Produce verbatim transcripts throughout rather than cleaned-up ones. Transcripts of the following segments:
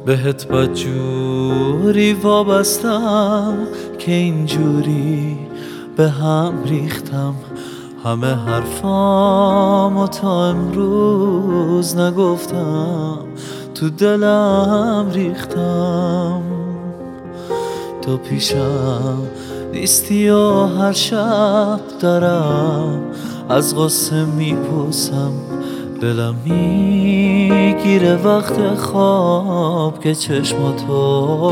بهت بدجوری وابستم که اینجوری به هم ریختم. همه حرفامو تا امروز نگفتم، تو دلم ریختم. تو پیشم نیستی و هر شب دارم از غصه میپوسم. دلم میگیره وقت خواب که چشماتو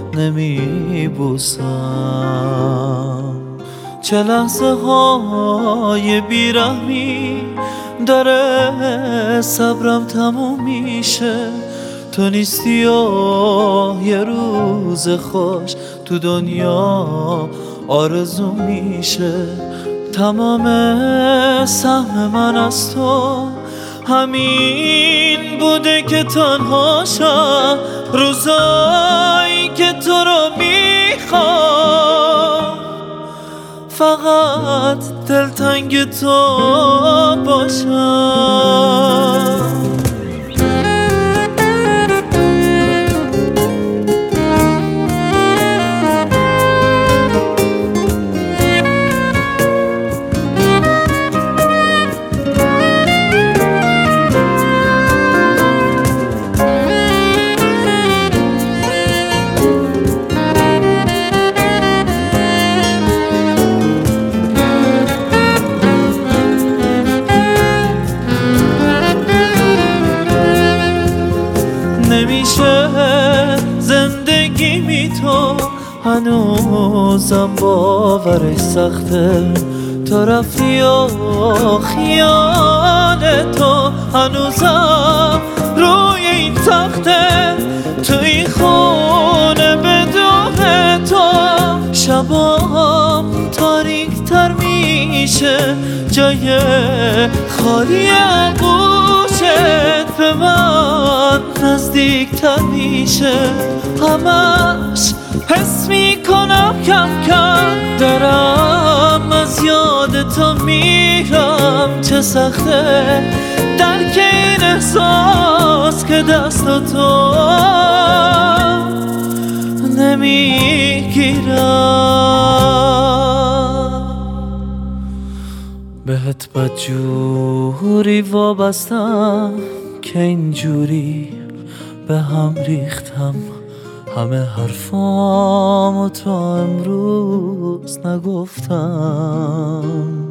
نمیبوسم. چه لحظه های بیرحمی داره صبرم تموم میشه. تو نیستی و یه روز خوش تو دنیا آرزو میشه. تمام سهم من از تو همین بوده که تنها شم. روزایی که تو رو میخوام فقط دلتنگ تو باشم. نمیشه زندگی می تو هنوزم باورش سخته. تو رفتی و خیال تو هنوزم روی این تخته. تو این خونه بدون تو شبام تاریک تر میشه. جای خالی آغوشت به من نزدیک تر میشه. همش حس میکنم کم کم دارم از یاد تو میرم. چه سخته درک این احساس که دست تو نمیگیرم. بهت بدجوری وابستم که اینجوری به هم ریختم. همه حرفامو تا امروز نگفتم.